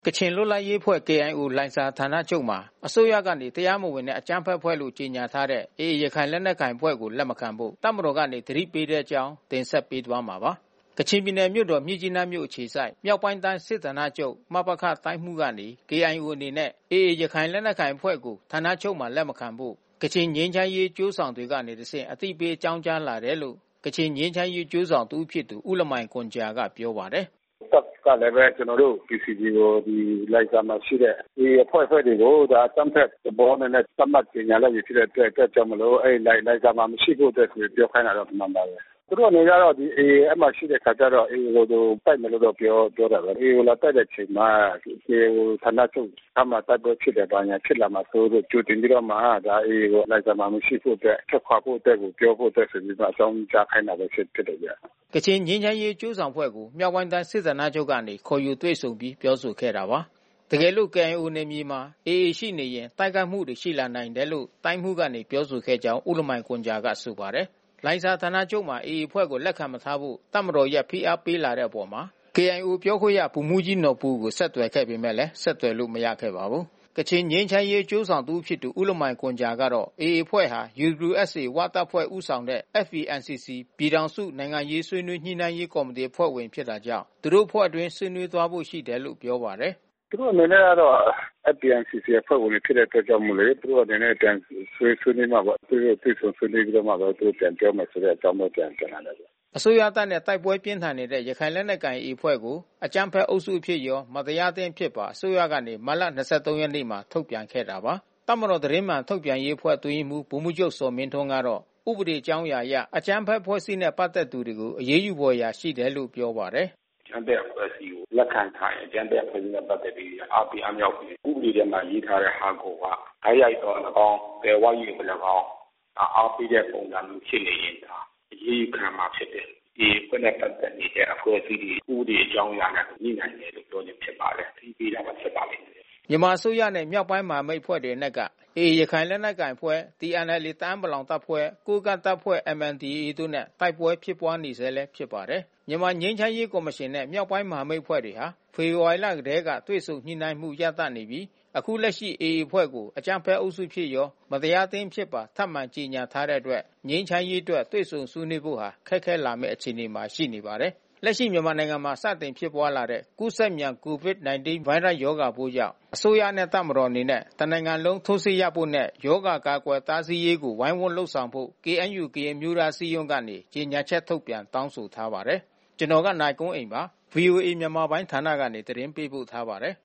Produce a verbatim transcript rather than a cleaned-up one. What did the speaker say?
ကချင်လွတ်လပ်ရေးအဖွဲ့ ကေအိုင်အို လိုင်ဇာဌာနချုပ်မှာအစိုးရကနေတရားမဝင်တဲ့အကြမ်းဖက်အဖွဲ့လို့ကြေညာထားတဲ့ အေအေ ရခိုင်လက်နက်ကိုင်အဖွဲ့ကိုလက်မခံဖို့တပ်မတော်ကနေသတိပေးတဲ့အကြောင်းတင်ဆက်ပေးသွားမှာပါ။ ကချင်ပြည်နယ်မြို့တော်မြစ်ကြီးနားမြို့အခြေစိုက်မြောက်ပိုင်းတိုင်းစစ်ဌာနချုပ် မပခတိုင်းမှုကနေ ကေအိုင်အို အနေနဲ့ အေအေ ရခိုင်လက်နက်ကိုင်အဖွဲ့ကိုဌာနချုပ်မှာလက်မခံဖို့ ကချင်ငြိမ်းချမ်းရေးအကျိုးဆောင်တွေကနေတဆင့်အသိပေးအကြောင်းကြားလာတယ်လို့ ကချင်ငြိမ်းချမ်းရေးအကျိုးဆောင်တဦးဖြစ်သူဦးလမိုင်ဂွမ်ဂျာကပြောပါတယ်။ "တပ်ကလည်းပဲကျွန်တော်တို့ ပီစီဂျီ ကိုဒီလိုင်ဇာမှာရှိတဲ့ဒီအဖွဲ့အဖွဲ့တွေကိုဒါအကြမ်းဖက်သဘောနဲ့သတ်မှတ်ကြေညာလိုက်ပြီဖြစ်တဲ့အတွက်ကြောင့်မလို့အဲလိုင်ဇာမှာမရှိဖို့အတွက်ပြောခိုင်းတာတော့မှန်ပါတယ်။သူတို့အနေနဲ့တော့ဒီအေအေအဲ့မှာရှိတဲ့ခါကျတော့အေအေကိုတိုက်မယ်လို့တော့ပြောပြောတာပဲ။အေအေကိုလာတိုက်တဲ့အချိန်မှာအေအေကိုဌာနချုပ်ကမှတိုက်ပွဲဖြစ်တယ်ဘာညာဖြစ်လာမှာဆိုလို့ကြိုတင်ပြီးတော့မှဒါအေအေကိုလိုင်ဇာမှာမရှိဖို့အတွက်ထွက်ခွာဖို့အတွက်ကိုပြောဖို့အတွက်ဆိုပြီးမှအကြောင်းကြားခိုင်းတာပဲဖြစ်ဖြစ်တယ်ဗျ။ " ကချင်ငြိမ်းချမ်းရေးအကျိုးဆောင်အဖွဲ့ကိုမြောက်ပိုင်းတိုင်းစစ်ဌာနချုပ်ကနေခေါ်ယူတွေ့ဆုံပြီးပြောဆိုခဲ့တာပါ။ တကယ်လို့ ကေအိုင်အို နယ်မြေမှာ အေအေ ရှိနေရင်တိုက်ခိုက်မှုတွေရှိလာနိုင်တယ်လို့တိုင်းမှူးကနေပြောဆိုခဲ့ကြောင်းဦးလမိုင်ဂွမ်ဂျာကဆိုပါတယ်။ လိုင်ဇာဌာနချုပ်မှာ အေအေ အဖွဲ့ကိုလက်ခံမထားဖို့တပ်မတော်ရဲ့ဖိအားပေးလာတဲ့အပေါ် ကေအိုင်အို ပြောခွင့်ရဗိုလ်မှူးကြီးနော်ဘူကိုဆက်သွယ်ခဲ့ပေမဲ့ဆက်သွယ်လို့မရခဲ့ပါဘူး။ ကချင်ငြိမ်းချမ်းရေးအကျိုးဆောင်တဦးဖြစ်သူဦးလမိုင်ဂွမ်ဂျာကတော့ အေအေ အဖွဲ့ဟာ ယူဒဘလျူအက်စ်အေ ဝတပ်ဖွဲ့ဦးဆောင်တဲ့ အက်ဖ်ပီအမ်စီစီ ပြည်ထောင်စုနိုင်ငံရေးဆွေးနွေးညှိနှိုင်းရေးကော်မတီအဖွဲ့ဝင်ဖြစ်တာကြောင့် သူတို့အဖွဲ့အတွင်းဆွေးနွေးသွားဖို့ရှိတယ်လို့ပြောပါတယ်။ "သူတို့အနေနဲ့ကတော့ အက်ဖ်ပီအမ်စီစီ အဖွဲ့ဝင်ဖြစ်တဲ့အတွက်ကြောင့်မို့လေသူတို့အနေနဲ့ပြန်ဆွေးဆွေးနွေးမှာပေါ့။သူတို့တွေ့ဆုံဆွေးနွေးပြီးတော့မှသူတို့ပြန်ပြောမယ်ဆိုတဲ့အကြောင်းပဲပြန်ပြန်လာတယ်။ " အစိုးရတပ်နဲ့တိုက်ပွဲပြင်းထန်နေတဲ့ရခိုင်လက်နက်ကိုင် အေအေ အဖွဲ့ကို အကြမ်းဖက်အုပ်စုအဖြစ်ရော မတရားအသင်းအဖြစ်ပါ အစိုးရကနေမတ်လ ၂၃ ရက်နေ့မှာထုတ်ပြန်ခဲ့တာပါ။ တပ်မတော်သတင်းမှန်ထုတ်ပြန်ရေးအဖွဲ့အတွင်းရေးမှူးဗိုလ်မှူးချုပ်ဇော်မင်းထွန်းကတော့ ဥပဒေကြောင်းအရာအရ အကြမ်းဖက်အဖွဲ့အစည်းနဲ့ပတ်သက်သူတွေကိုအရေးယူဖွယ်ရာရှိတယ်လို့ပြောပါတယ်။ "အကြမ်းဖက်အဖွဲ့အစည်းကိုလက်ခံထားရင်အကြမ်းဖက်အဖွဲ့အစည်းနဲ့ပတ်သက်ပြီးအားပေးအားမြောက်ပြီးဥပဒေထဲမှာရေးထားတဲ့ဟာကိုကတိုက်ရိုက်တော့၎င်းပယ်ဝယူသော၎င်းအားပေးတဲ့ပုံစံမျိုးဖြစ်နေရင်ဒါအရေးယူခံမှာဖြစ်တယ်။ဒီအဖွဲ့နဲ့ပတ်သက်နေတဲ့အဖွဲ့အစည်းတွေဥပဒေအကြောင်းအရာနဲ့ညှိနှိုင်းတယ်လို့ပြောခြင်းဖြစ်ပါတယ်။ပြီးပြီးတာမှဖြစ်ပါလိမ့်မယ် " မြန်မာအစိုးရနဲ့မြောက်ပိုင်းမဟာမိတ်အဖွဲ့တွေအနက်က အေအေ ရခိုင်လက်နက်ကိုင်အဖွဲ့ တီအန်အယ်လ်အေ တအာင်းပလောင်တပ်ဖွဲ့ ကိုးကန့်တပ်ဖွဲ့ အမ်အန်ဒီအေအေ တို့နဲ့တိုက်ပွဲဖြစ်ပွါးနေဆဲဖြစ်ပါတယ်။ မြန်မာငြိမ်းချမ်းရေးကော်မရှင်နဲ့မြောက်ပိုင်းမဟာမိတ်အဖွဲ့တွေဟာ ဖေဖော်ဝါရီလကတည်းကတွေ့ဆုံညှိနှိုင်းမှုရပ်တန့်နေပြီး အခုလက်ရှိ အေအေ အဖွဲ့ကို အကြမ်းဖက်အုပ်စုအဖြစ်ရော မတရားအသင်းအဖြစ်ပါ ထပ်မံကြေညာထားတဲ့အတွက် ငြိမ်းချမ်းရေးအတွက်တွေ့ဆုံဆွေးနွေးဖို့ဟာ ခက်ခဲလာမယ့်အခြေအနေမှာရှိနေပါတယ်။ လက်ရှိမြန်မာနိုင်ငံမှာစတင်ဖြစ်ပွါးလာတဲ့ကူးစက်မြန်ကိုဗစ် ၁၉ ဗိုင်းရပ်စ်ရောဂါပိုးကြောင့် အစိုးရနဲ့တပ်မတော်အနေနဲ့ တနိုင်ငံလုံးထိုးစစ်ရပ်ဖို့နဲ့ ရောဂါကာကွယ်တားဆီးရေးကိုဝိုင်းဝန်းလုပ်ဆောင်ဖို့ ကေအင်ယူ ကရင်အမျိုးသားအစည်းအရုံးကနေ ကြေညာချက်ထုတ်ပြန်တောင်းဆိုထားပါတယ်။ ကျွန်တော်နိုင်ကွန်းအိန် သတင်းပေးပို့ထားပါတယ်။ ဗွီအိုအေမြန်မာပိုင်းဌာနကနေသတင်းပေးပို့ထားပါတယ်